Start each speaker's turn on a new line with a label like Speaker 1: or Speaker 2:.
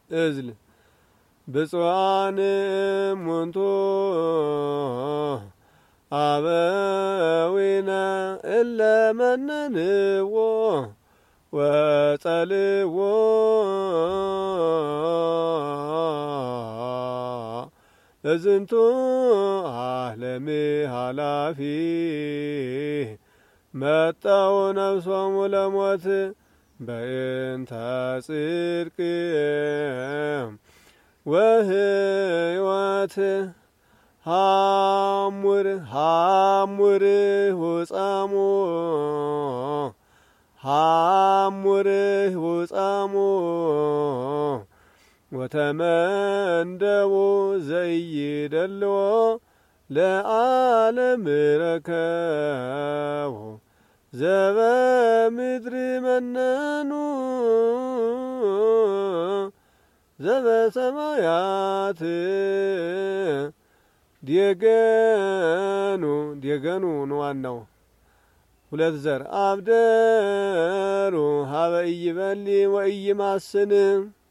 Speaker 1: እዝል ብፁዓን እሙንቱ አበዊነ እለ መነንዎ ወጸልዎ እዝንቱ ዓለም ኃላፊ መጣው ነፍሶሙ ለሞት በእንተ ጽድቅ ወሕይወት ሐሙር ውጻሙ ሐሙር ውጻሙ ወተመንደቡ ዘይደልዎ ለዓለም ረከቡ ዘበምድር መነኑ ዘበሰማያት ዲገኑ ነው ዋናው። ሁለት ዘር አብደሩ ሀበ ኢይበሊ ወኢይማስን